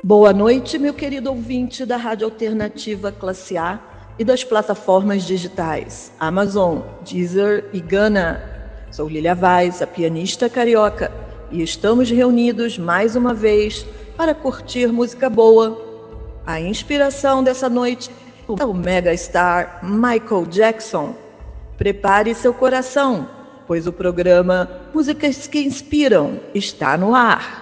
Boa noite, meu querido ouvinte da Rádio Alternativa Classe A e das plataformas digitais Amazon, Deezer e Gana. Sou Lilia Vaz, a pianista carioca, e estamos reunidos mais uma vez para curtir música boa. A inspiração dessa noite é o megastar Michael Jackson. Prepare seu coração, pois o programa Músicas que Inspiram está no ar.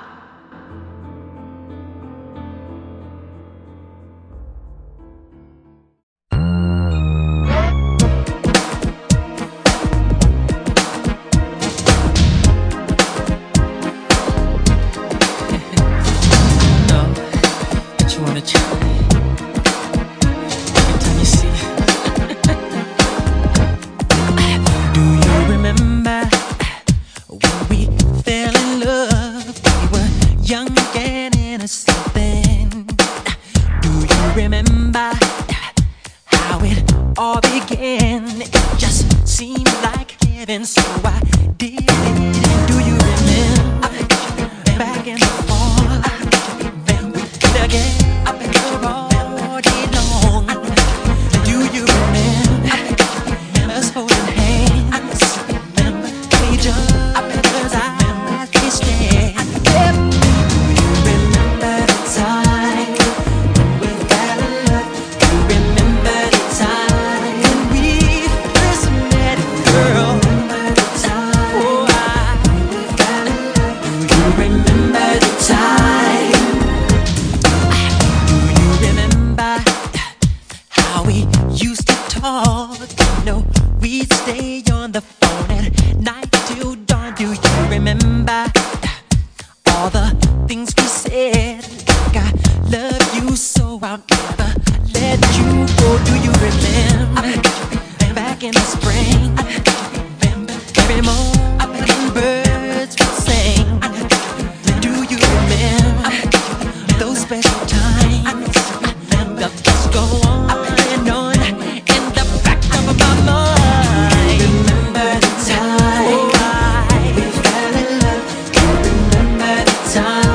Time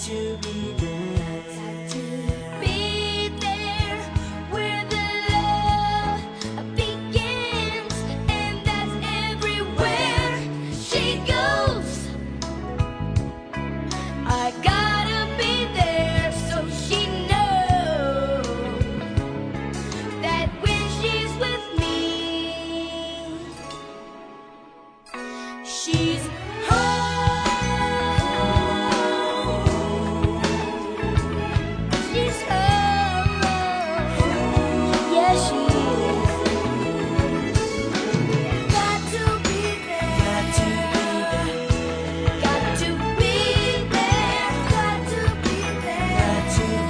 to be there. Got to be there where the love begins, and that's everywhere she goes. I gotta be there so she knows that when she's with me, she's home. She's home. Yeah, she is. Got to be there. Got to be there. Got to be there.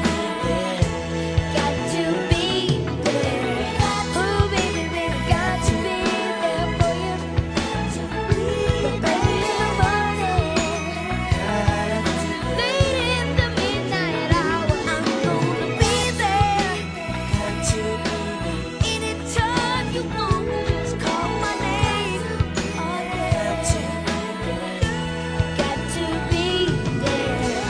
Got to be there. Oh, baby, baby, got to be there for you. But baby, in the morning, late in the midnight hour, I'm gonna be there. Anytime you want, just call my name. Oh, yeah. Got to be there.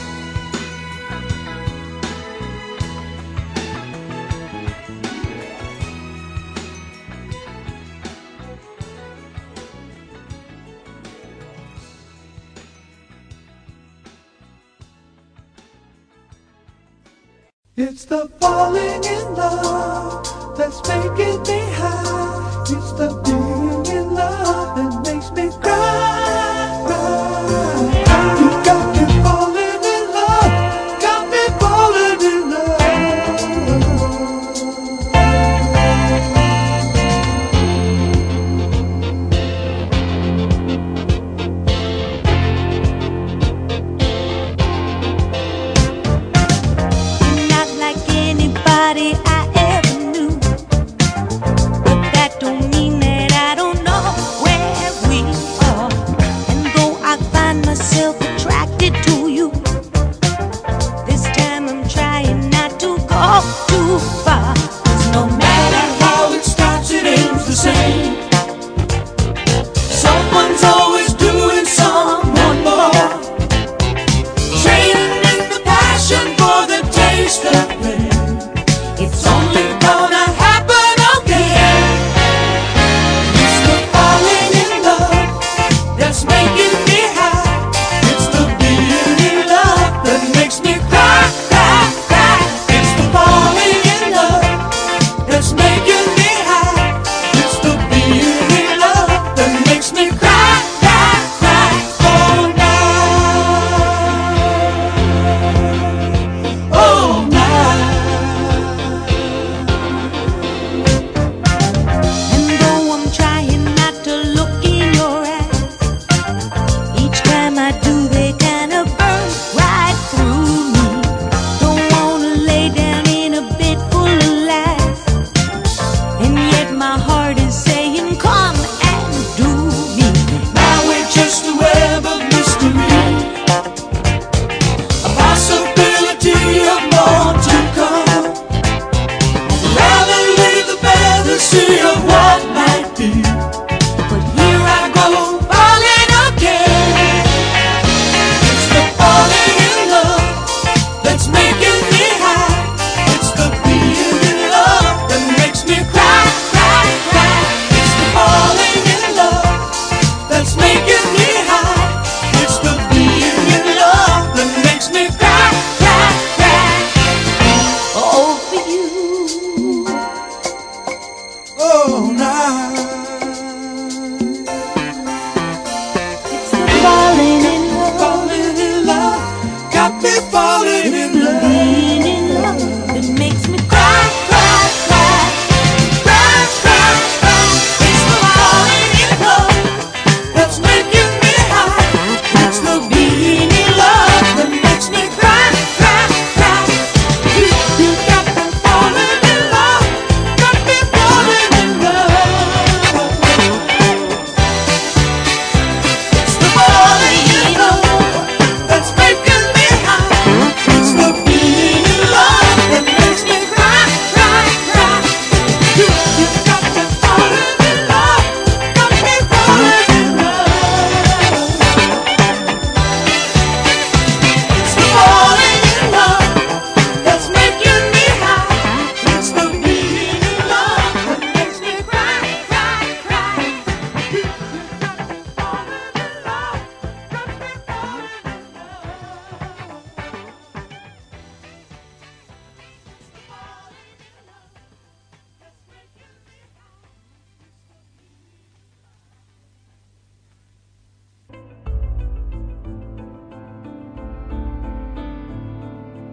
It's the falling in love that's making me high. It's the being in love that makes me cry. You got me falling in love, got me falling in love. Not like anybody I ever knew, but that don't mean that I don't know where we are. And though I find myself attracted to you, this time I'm trying not to go too far. 'Cause no matter How it starts, it ends the same. Someone's always doing someone more, trading in the passion for the taste of pain. It's only gonna happen again. It's the falling in love that's making me high. It's the being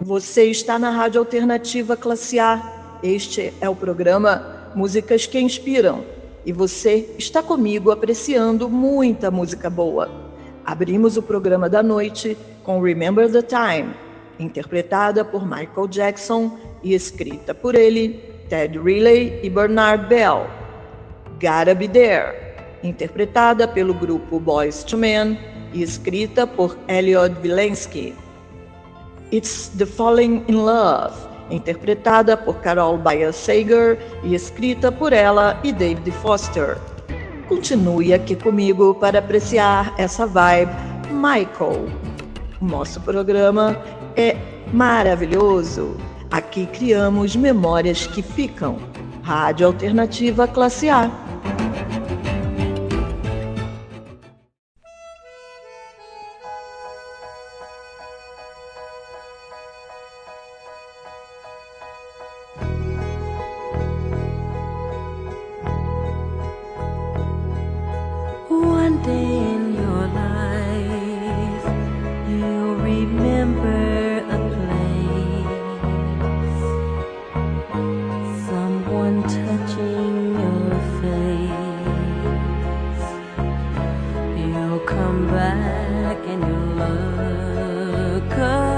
Você está na Rádio Alternativa Classe A. Este é o programa Músicas que Inspiram. E você está comigo apreciando muita música boa. Abrimos o programa da noite com Remember the Time, interpretada por Michael Jackson e escrita por ele, Ted Riley e Bernard Bell. Gotta Be There, interpretada pelo grupo Boyz II Men e escrita por Elliot Vilensky. It's the Falling in Love, interpretada por Carol Bayer Sager e escrita por ela e David Foster. Continue aqui comigo para apreciar essa vibe Michael. O nosso programa é maravilhoso. Aqui criamos memórias que ficam. Rádio Alternativa Classe A. One day in your life, you'll remember a place, someone touching your face. You'll come back and you'll look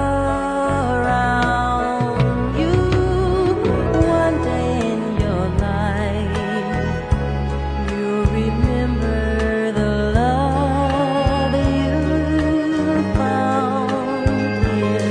around you. One day in your life, you'll remember the love you found here.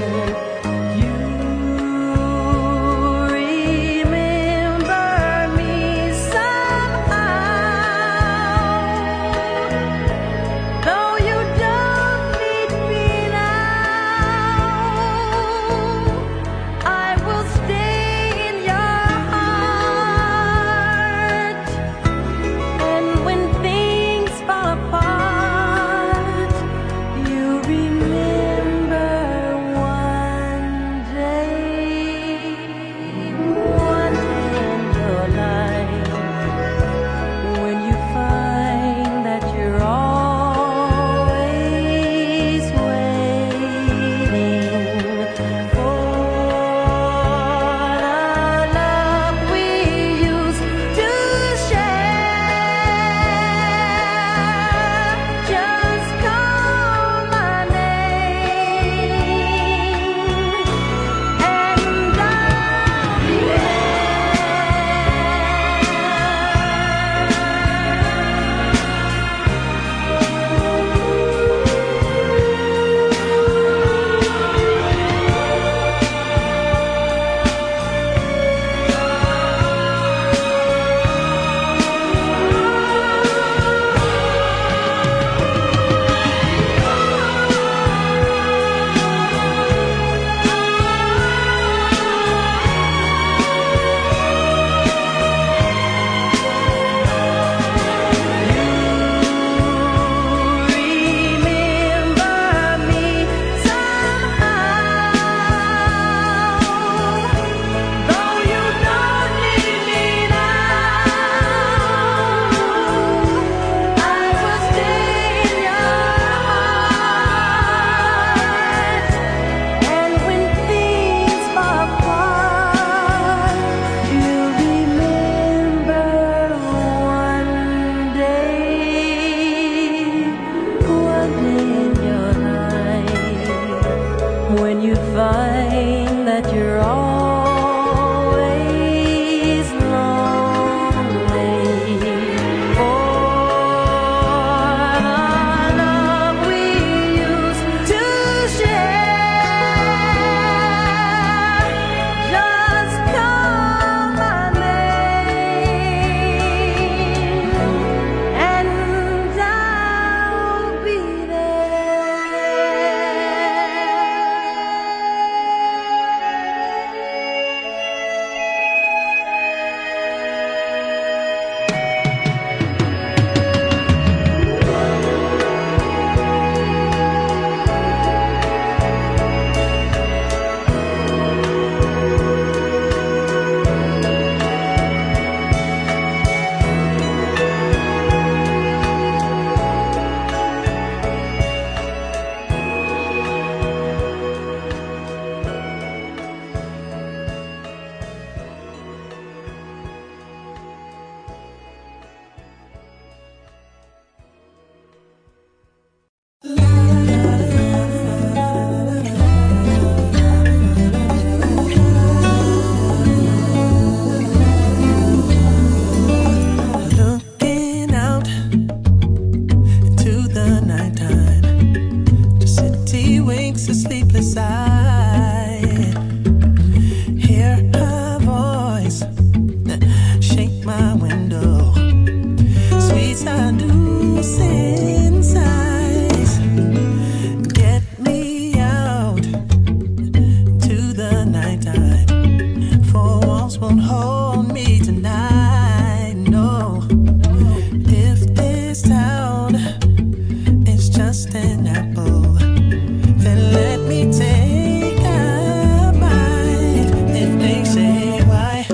a sleepless eye. Hear her voice shake my window. Sweet seducing sighs get me out to the nighttime. Four walls won't hold me tonight. No, if this town is just an apple, then let me take a bite. If they say why,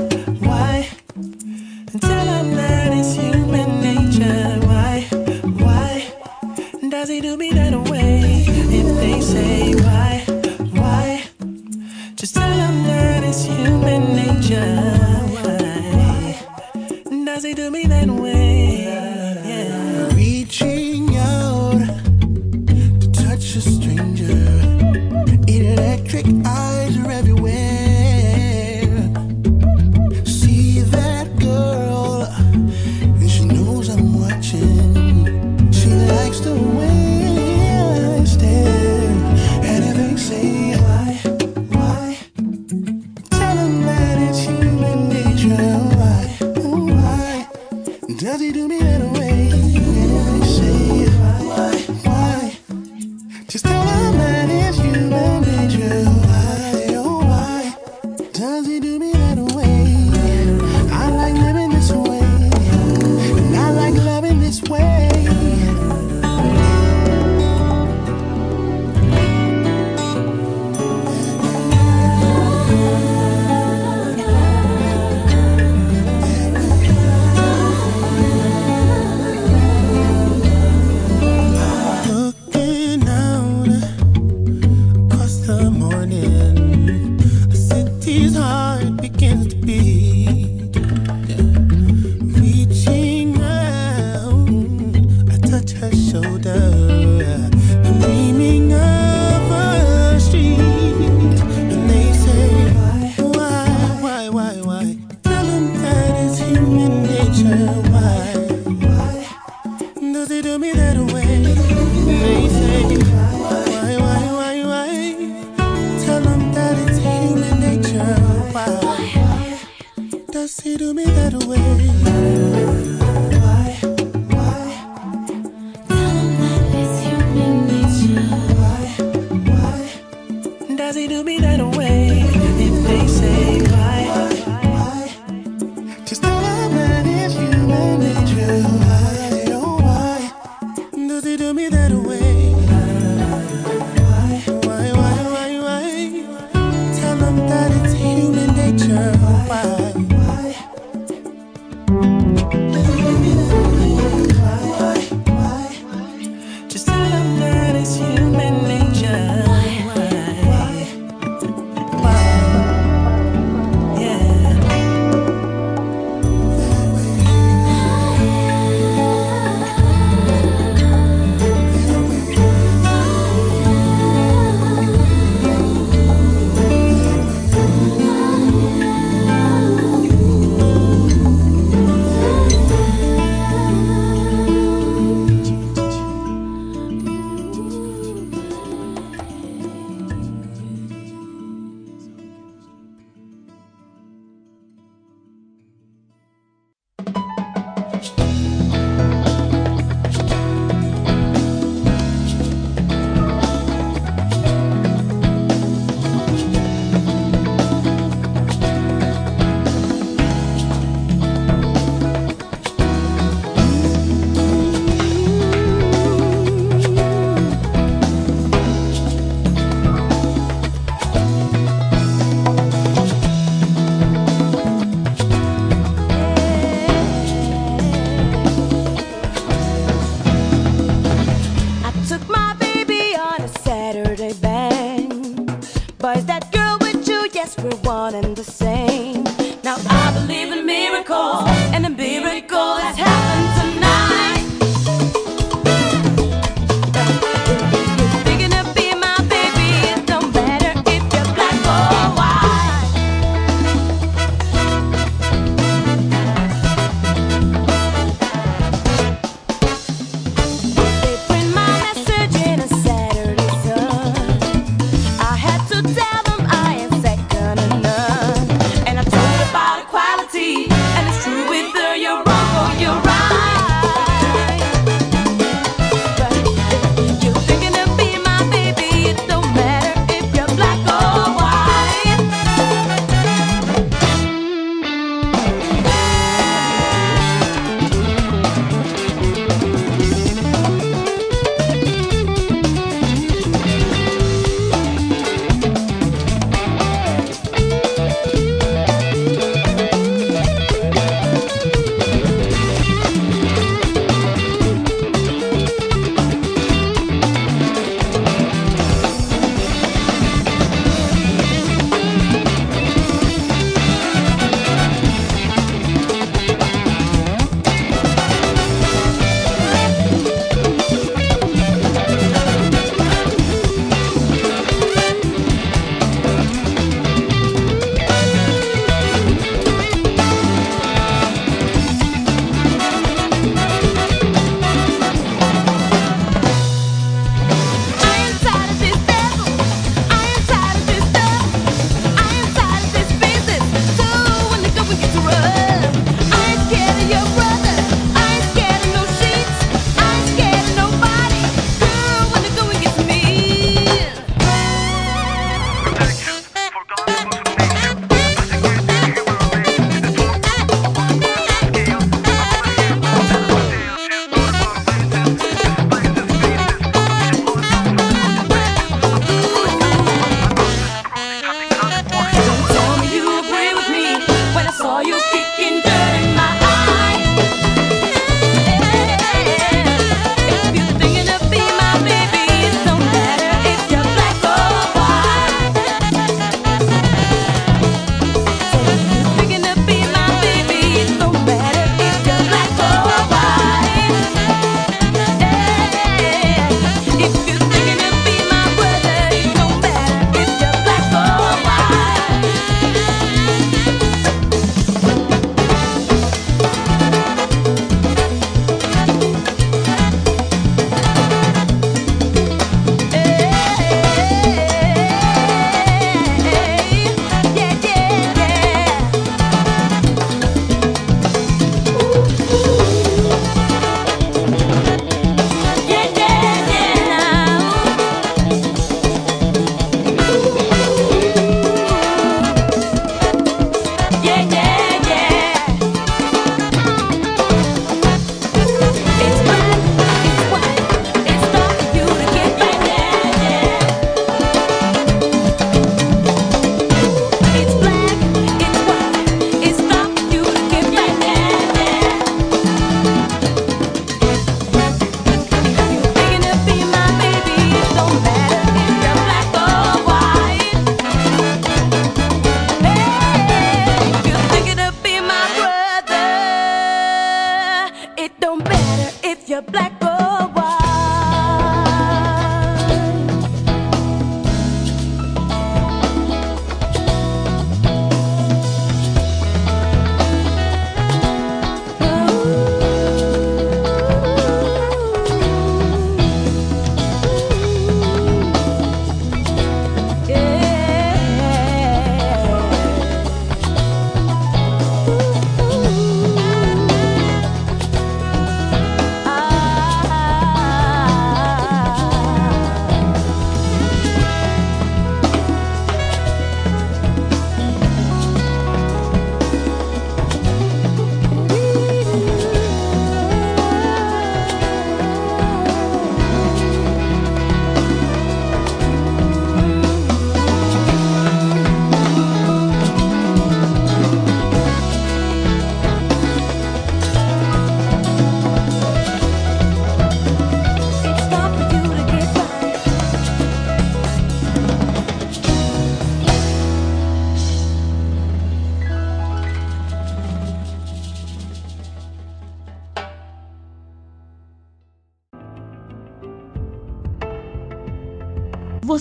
tell them that it's human nature. Why does he do me that way? If they say why, just tell them that it's human nature. Why does he do me that way? Yeah. Reaching out to touch a stranger. Electric eyes are everywhere. See that girl, and she knows I'm watching. She likes the way I stare. And if they say why, tell them that it's human nature. Why does he do me that way? And if they say why, just tell them that it's human nature. Why does he do me that way? I like living this way, and I like loving this way. Looking out across the morning, the city's heart begins to beat. Yeah. Reaching out, I touch her shoulder, dreaming of a street. And they say why? Tell them that it's human nature. Why does he do me that way? They say why? Tell them that it's human nature. Why does he do me that way? Why? Tell them that it's human nature. Why does he do me that way? If they say why, just tell them that it's human nature. Why does he do me that way? Why? Tell them that it's human nature. Why? Just tell them that it's human nature. Why? Yeah.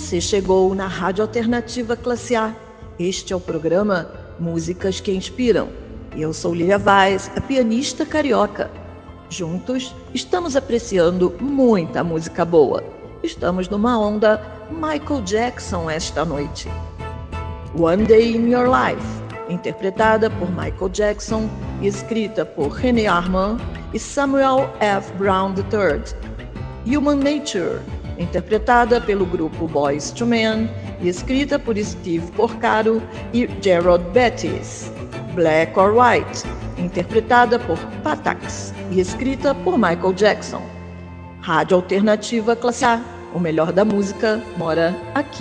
Você chegou na Rádio Alternativa Classe A. Este é o programa Músicas que Inspiram. Eu sou Lília Vaz, a pianista carioca. Juntos, estamos apreciando muita música boa. Estamos numa onda Michael Jackson esta noite. One Day in Your Life, interpretada por Michael Jackson e escrita por René Armand e Samuel F. Brown III. Human Nature, interpretada pelo grupo Boyz II Men e escrita por Steve Porcaro e Gerald Bettis. Black or White, interpretada por Patax e escrita por Michael Jackson. Rádio Alternativa Classe A, o melhor da música mora aqui.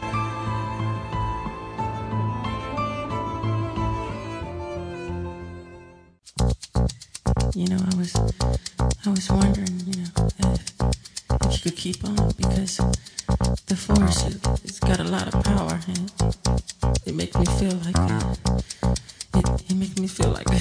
You know, I was wondering, if you could keep on, because the force, it's got a lot of power, and it makes me feel like it makes me feel like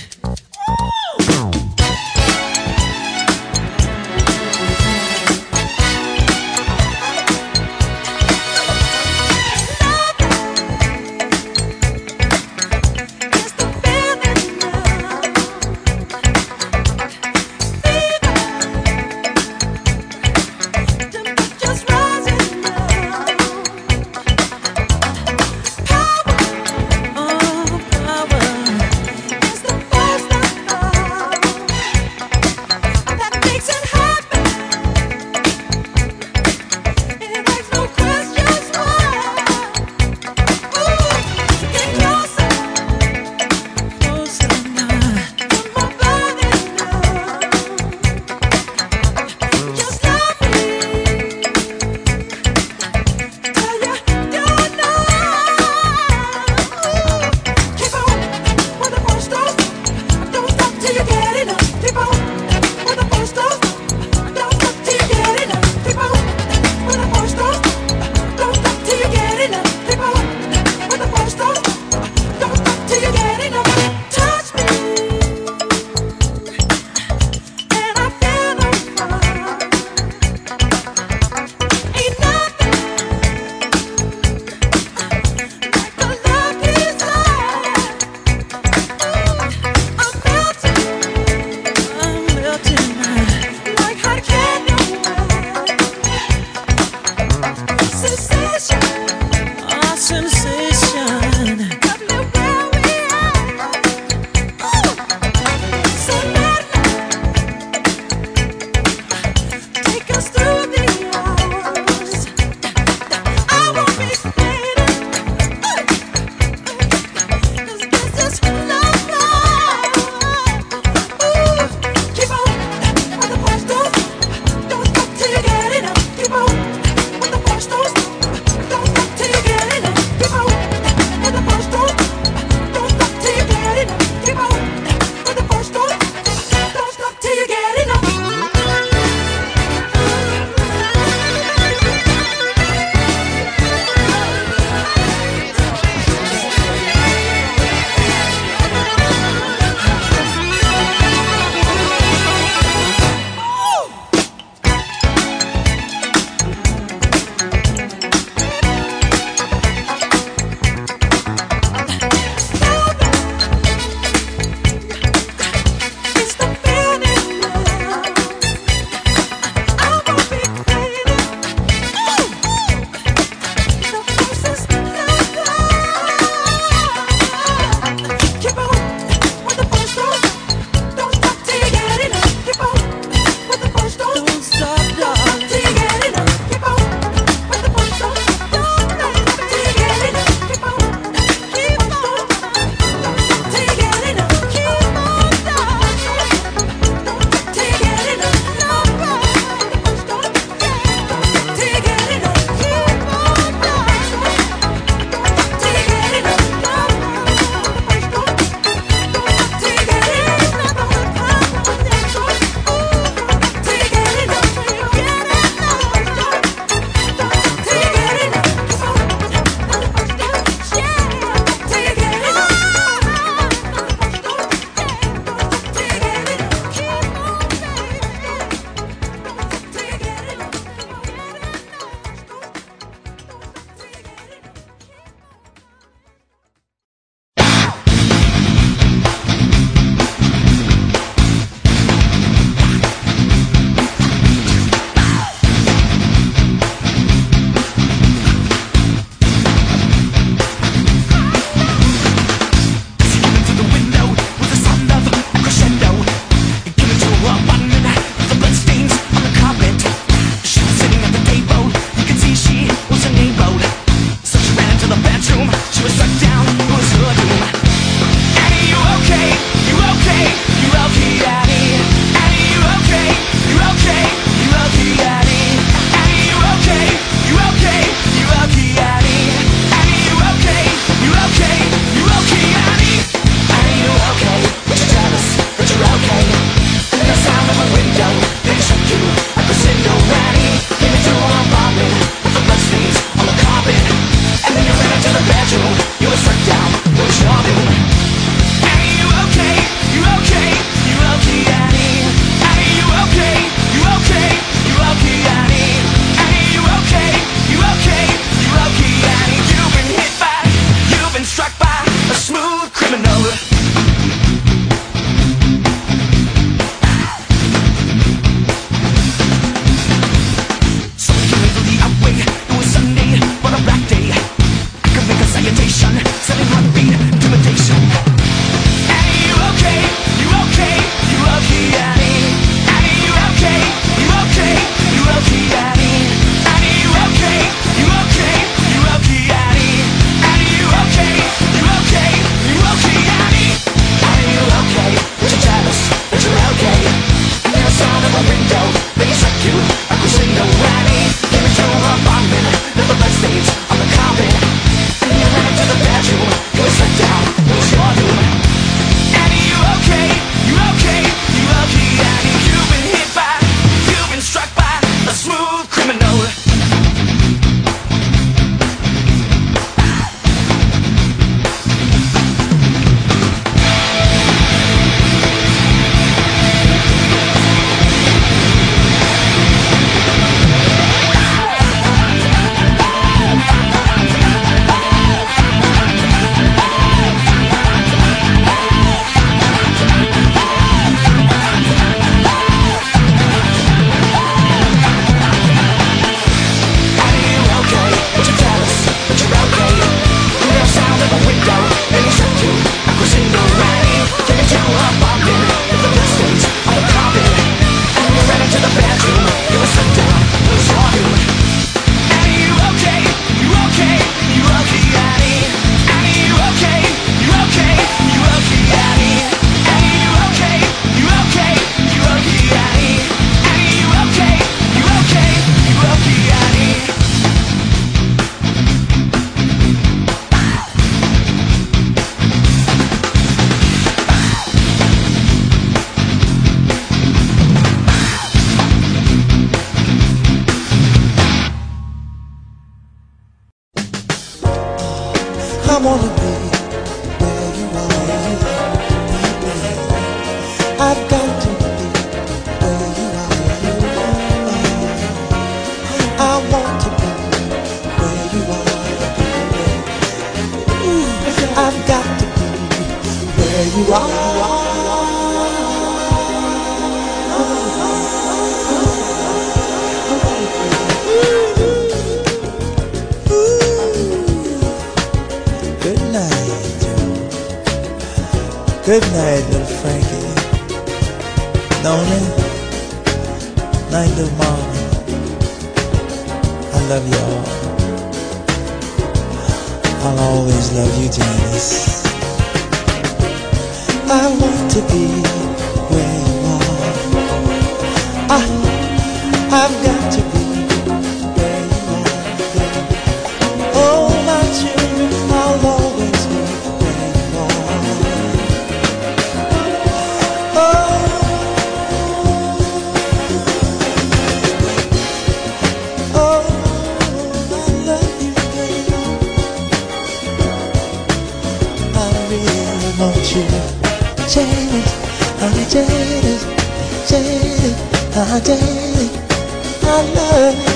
wanna be where you are, baby. I've got to be where you are. I want to be where you are, baby. I've got to be where you are. Good night, Joe. Good night, little Frankie. Nona. Night, little mama. I love you all. I'll always love you, Janice. I want to be where you are. I've got to be where you are, baby. Oh, my children, I'll always be where you are. Oh, oh, I love you, baby. I really want you, Janet. Janet, Janet, Janet. I love you.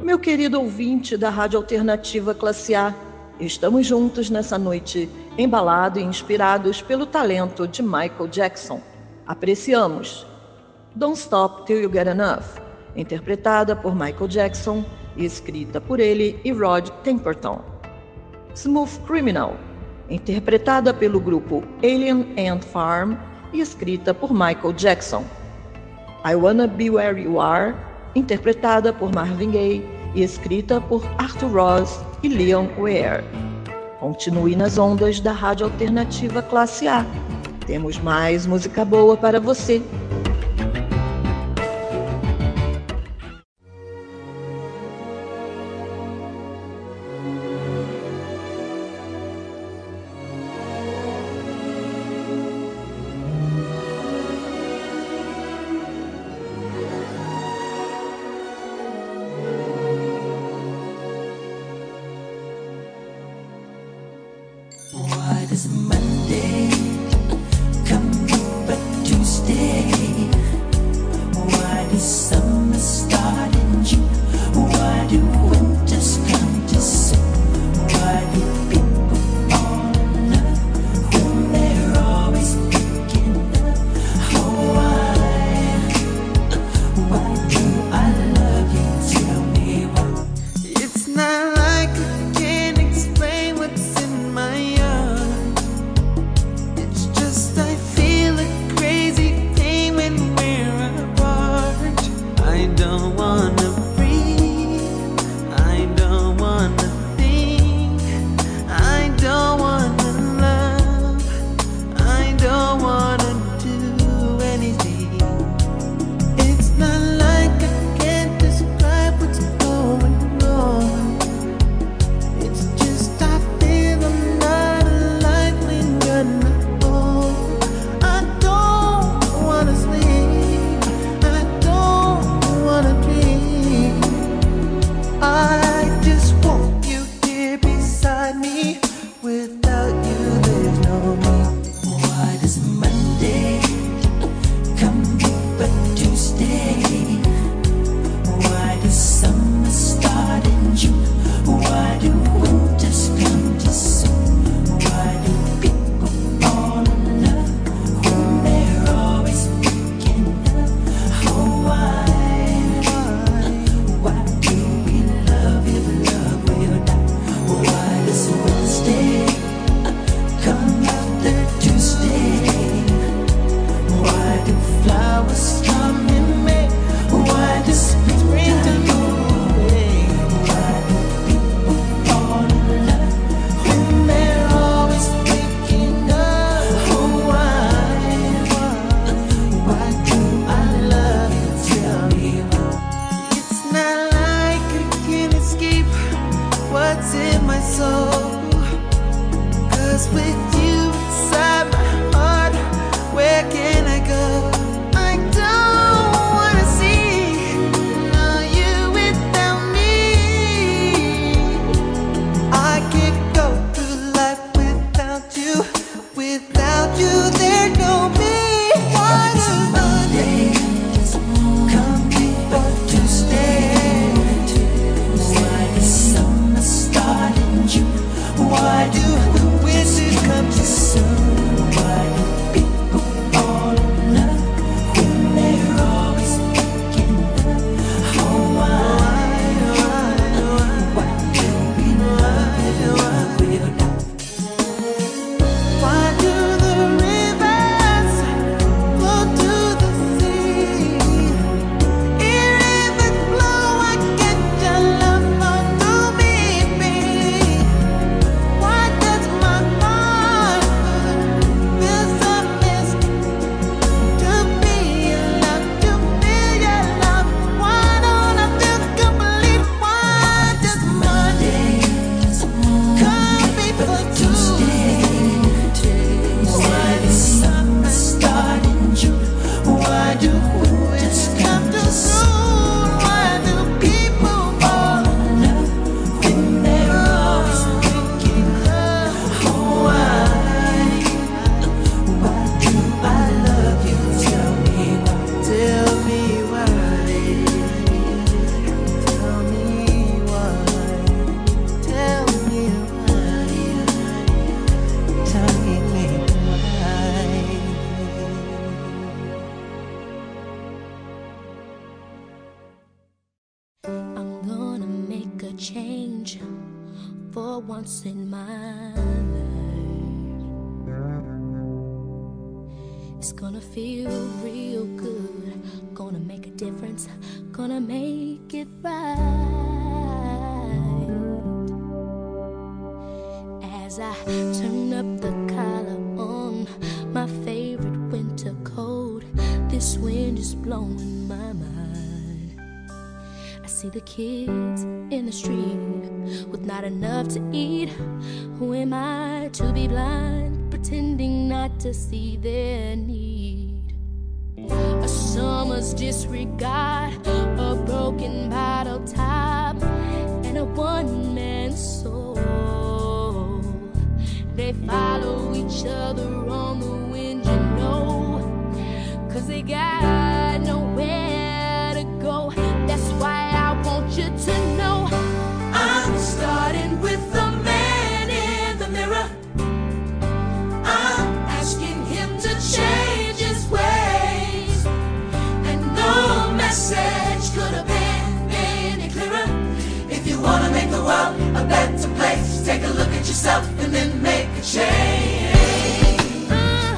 Meu querido ouvinte da Rádio Alternativa Classe A, estamos juntos nessa noite, embalados e inspirados pelo talento de Michael Jackson. Apreciamos Don't Stop Till You Get Enough, interpretada por Michael Jackson e escrita por ele e Rod Temperton. Smooth Criminal, interpretada pelo grupo Alien Ant Farm e escrita por Michael Jackson. I Wanna Be Where You Are, interpretada por Marvin Gaye e escrita por Arthur Ross e Leon Ware. Continue nas ondas da Rádio Alternativa Classe A. Temos mais música boa para você. Why does Monday come but Tuesday? once in my life. It's gonna feel real good, gonna make a difference, gonna make it right. As I turn up the collar on my favorite winter coat, this wind is blowing my mind. I see the kids in the street with not enough to eat. Who am I to be blind, pretending not to see their need? A summer's disregard, a broken bottle top, and a one-man soul. They follow each other on the wind, you know, 'cause they got nowhere to go. That's why I want you to know I'm starting with the man in the mirror. I'm asking him to change his ways, and no message could have been any clearer. If you want to make the world a better place, take a look at yourself and then make a change.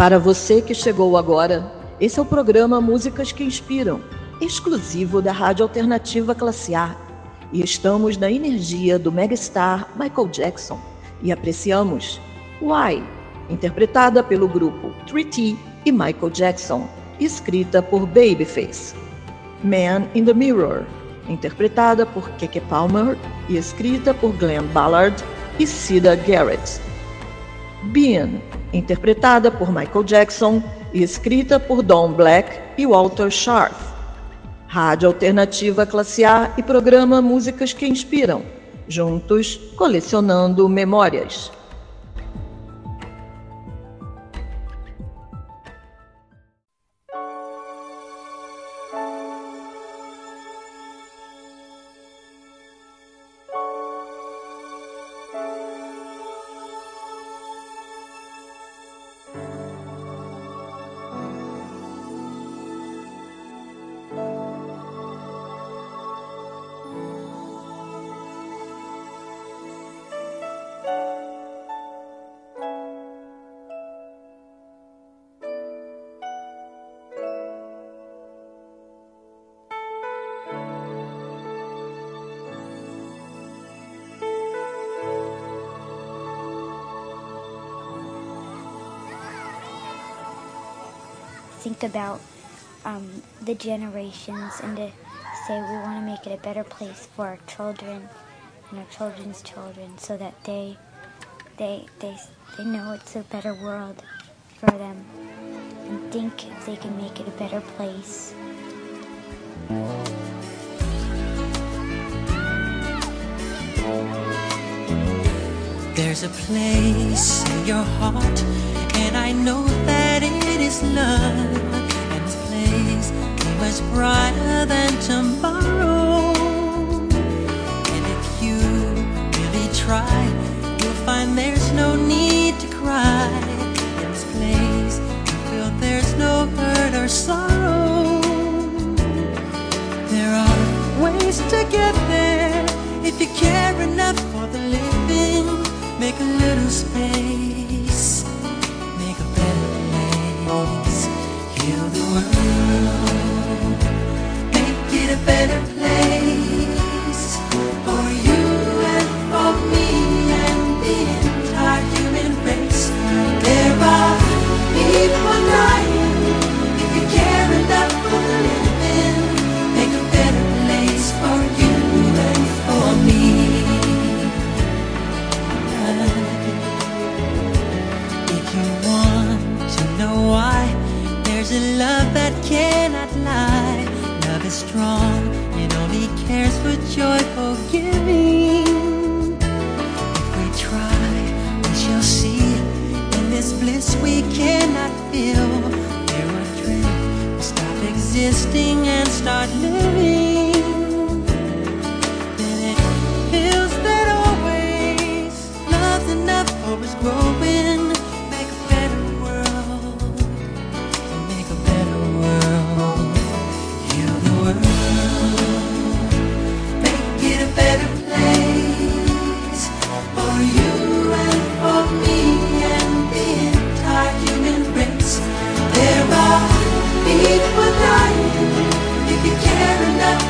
Para você que chegou agora, esse é o programa Músicas que Inspiram, exclusivo da Rádio Alternativa Classe A. E estamos na energia do megastar Michael Jackson e apreciamos Why, interpretada pelo grupo 3T e Michael Jackson, escrita por Babyface. Man in the Mirror, interpretada por Keke Palmer e escrita por Glenn Ballard e Sida Garrett. Bean, interpretada por Michael Jackson e escrita por Don Black e Walter Scharf. Rádio Alternativa Classe A e programa Músicas que Inspiram, juntos colecionando memórias. Think about the generations and to say we want to make it a better place for our children and our children's children so that they know it's a better world for them and think if they can make it a better place. There's a place in your heart, and I know that it is love. And this place is much brighter than tomorrow. And if you really try, you'll find there's no need to cry. In this place, you feel there's no hurt or sorrow. There are ways to get there if you care enough for the living. Make a little space, make a better place, heal the world, make it a better place for you and for me and the entire human race. There are people dying. If you care enough for the living, make a better place for you and for me. If you want to know why, there's a love that cannot lie. Love is strong, it only cares for joyful giving. If we try, we shall see. In this bliss we cannot feel. There will dream, we'll stop existing and start living. Then it feels that always love's enough for us growing. Make a better world, make a better world, heal the world, make it a better place for you and for me and the entire human race. There are people dying. If you care enough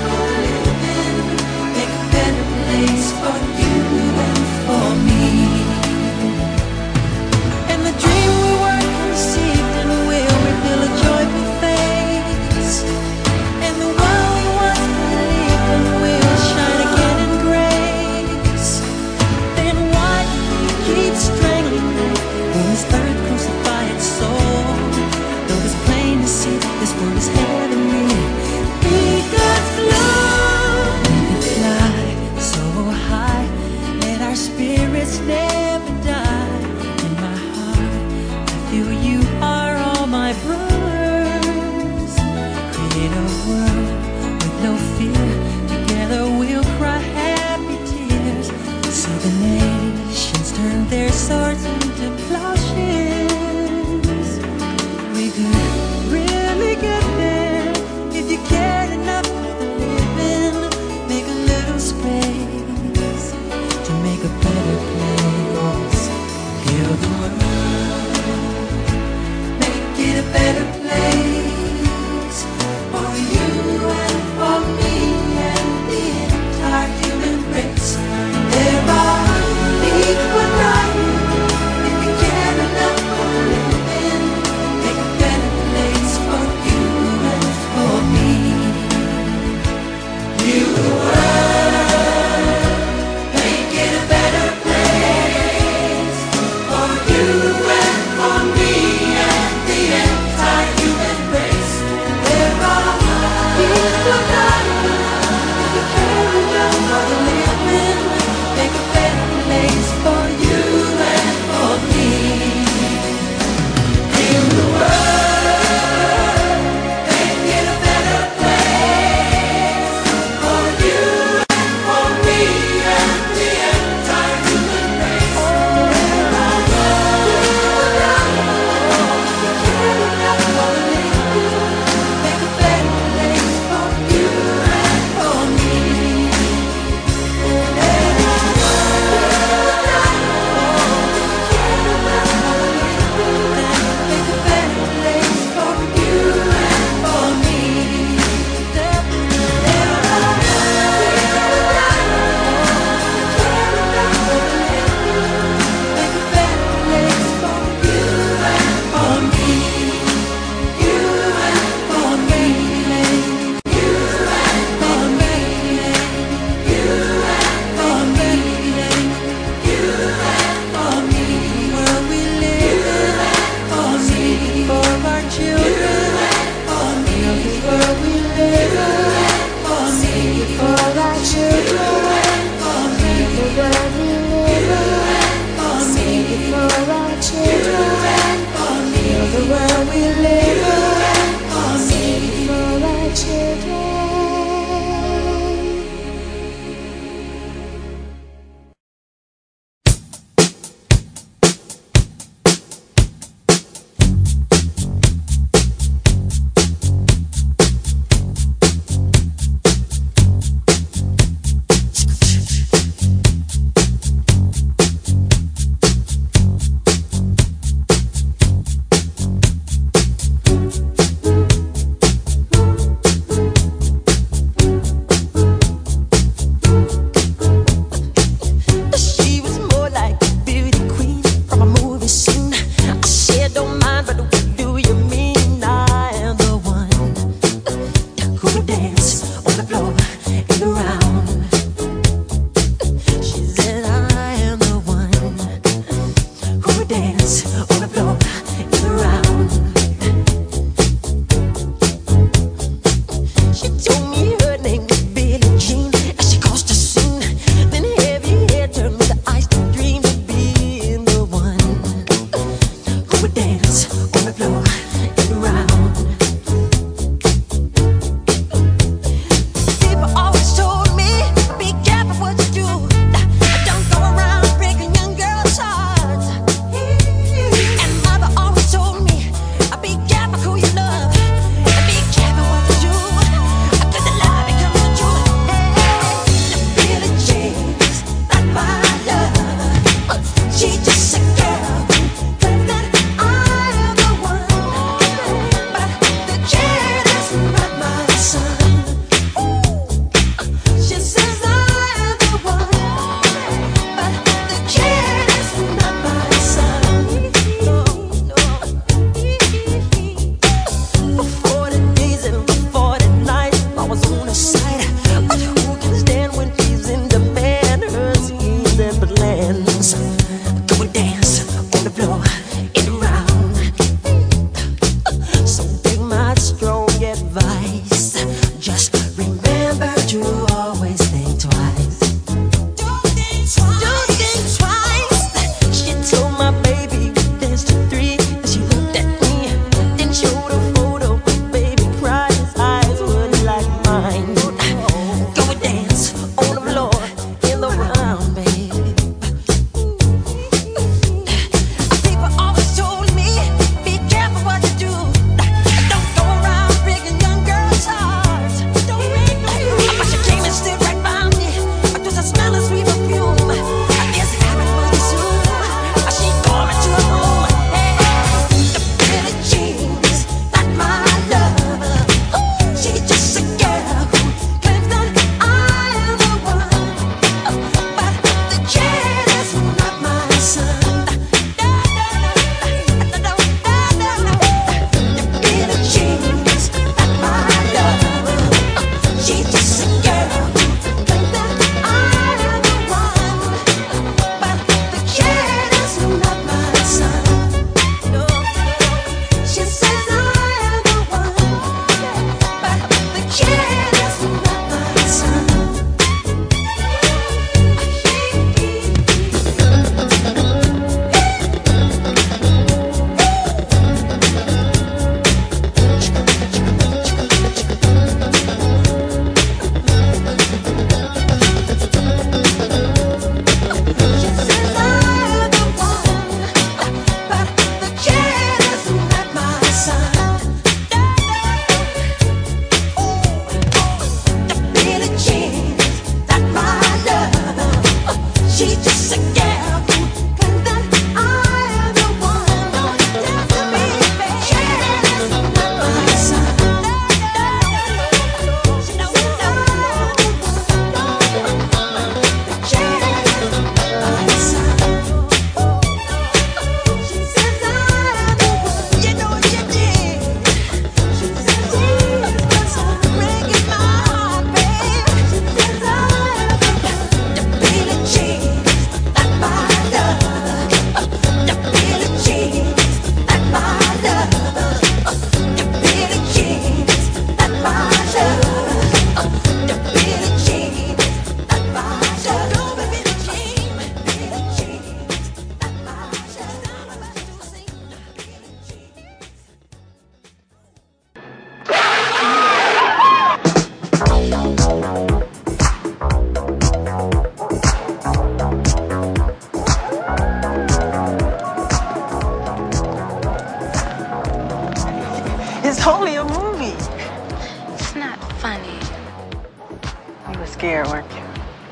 It's only a movie. It's not funny. You were scared, weren't you?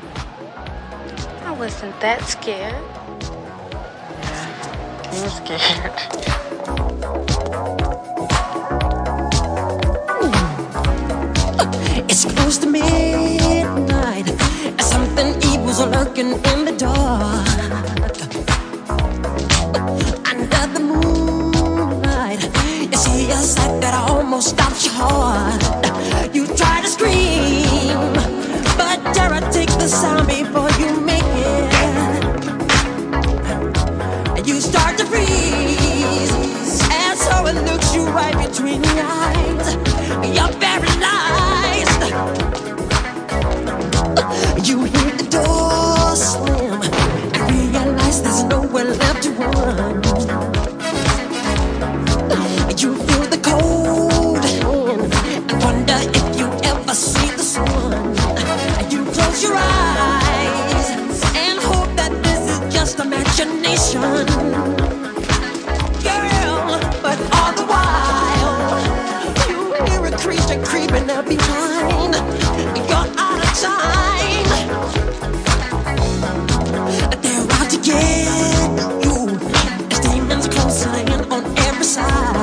I wasn't that scared. Yeah, you were scared. It's close to midnight. Something evil's lurking in the dark. Under the moonlight, you see a sight that almost stops your heart. You try to scream, but terror takes the sound before you make it. You start to freeze, and so it looks you right between your eyes. You're paralyzed. You hear the door slam and realize there's nowhere left to run. You feel the cold hand and wonder if you ever see the sun. You close your eyes and hope that this is just imagination. Girl, but all the while you hear a creature creeping up behind. You're out of time. They're out to get you. There's demons closing in on every side.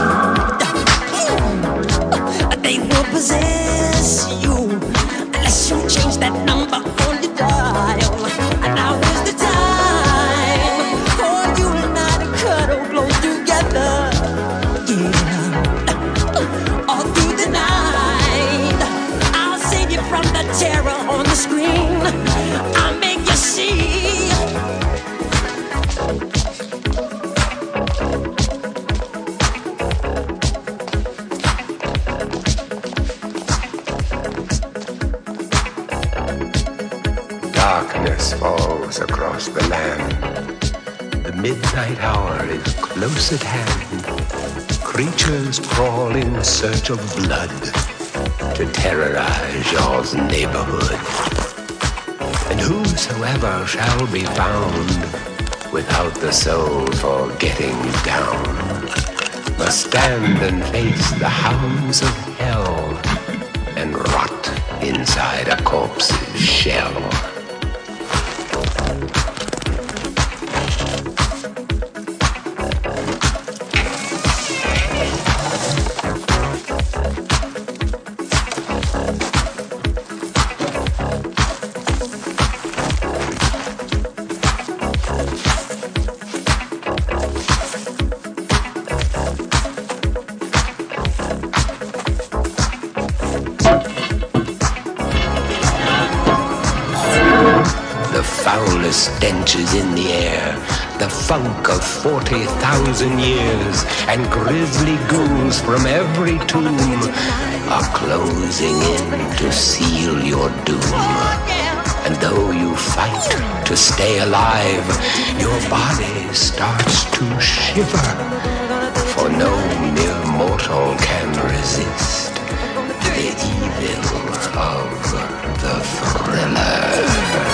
They will possess you unless you change that number on your dial. And now is the time for you and I to cuddle close together. Yeah, all through the night, I'll save you from the terror on the screen. I'll make you see. Darkness falls across the land. The midnight hour is close at hand. Creatures crawl in search of blood to terrorize your neighborhood. And whosoever shall be found without the soul for getting down must stand and face the hounds of hell and rot inside a corpse's shell. Stenches in the air, the funk of 40,000 years, and grisly ghouls from every tomb are closing in to seal your doom. And though you fight to stay alive, your body starts to shiver, for no mere mortal can resist the evil of the thriller.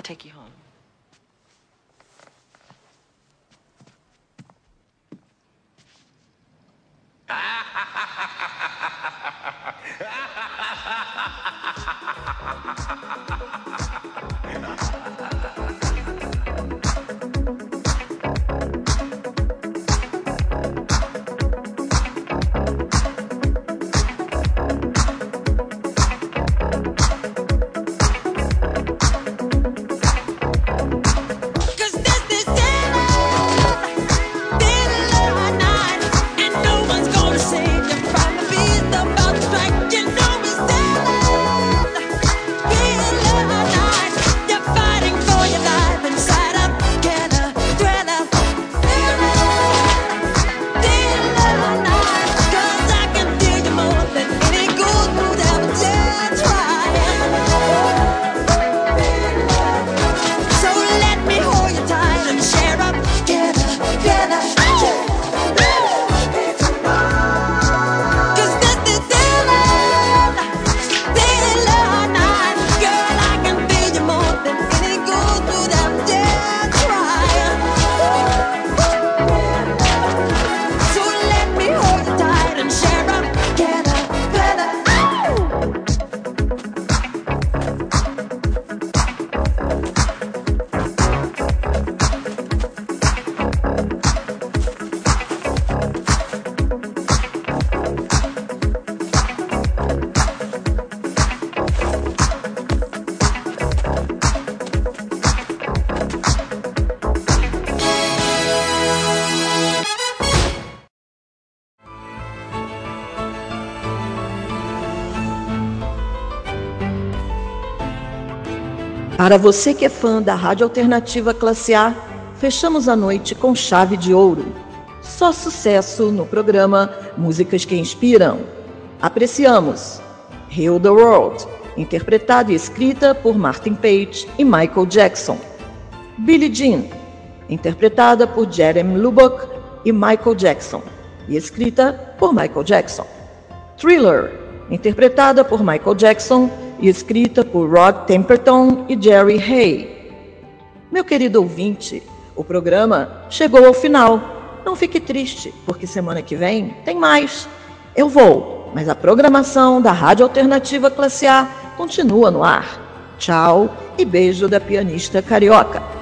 take you home. Para você que é fã da Rádio Alternativa Classe A, fechamos a noite com chave de ouro. Só sucesso no programa Músicas que Inspiram. Apreciamos Heal the World, interpretada e escrita por Martin Page e Michael Jackson. Billie Jean, interpretada por Jeremy Lubbock e Michael Jackson, e escrita por Michael Jackson. Thriller, interpretada por Michael Jackson e escrita por Rod Temperton e Jerry Hay. Meu querido ouvinte, o programa chegou ao final. Não fique triste, porque semana que vem tem mais. Eu vou, mas a programação da Rádio Alternativa Classe A continua no ar. Tchau e beijo da pianista carioca.